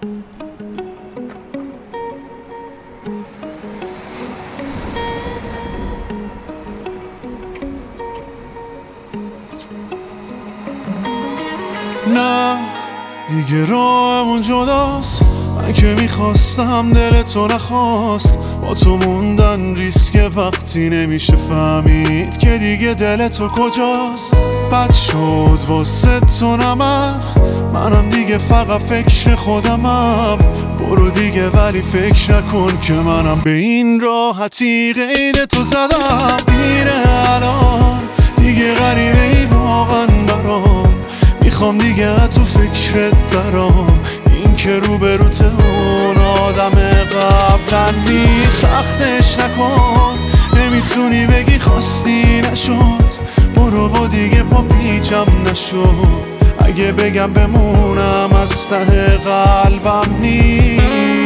نه دیگه راهمون جداست، من که میخواستم دل تو نخواست. با تو موندن ریسک وقتی نمیشه فهمید که دیگه دل تو کجاست. بد شد واسه تو نه منم دیگه فقط فکر خودمم. برو دیگه ولی فکر نکن که منم به این راحتی قید تو زدم. میره الان دیگه غریبه ای واقعا برام، میخوام دیگه تو فکرت درام. این که روبروت اون آدم قبلا نیست. سختش نکن، نمیتونی بگی خواستی نشد. برو و دیگه پا پیچم نشد. اگه بگم بمونم از ته قلبم نیست.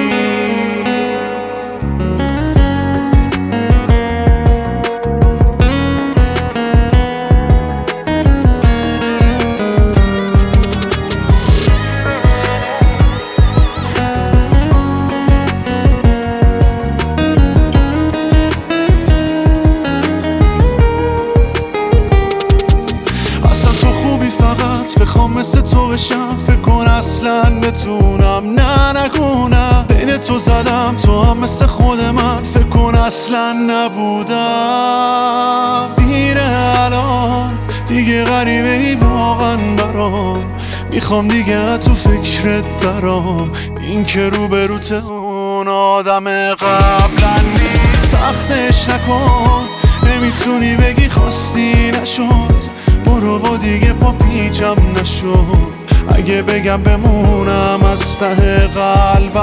بخوام مثل تو بشم، فکر کن اصلا بتونم. نه نگونم بین تو زدم، تو هم مثل خود من فکر کن اصلا نبودم. دیره الان دیگه غریبه ای واقعا برام، میخوام دیگه تو فکرت درام. این که روبروت اون آدم قبلا نیست. سختش نکن، نمیتونی بگی خواستی نشد. برو و دیگه پا پیچم نشد. اگه بگم بمونم از ته قلب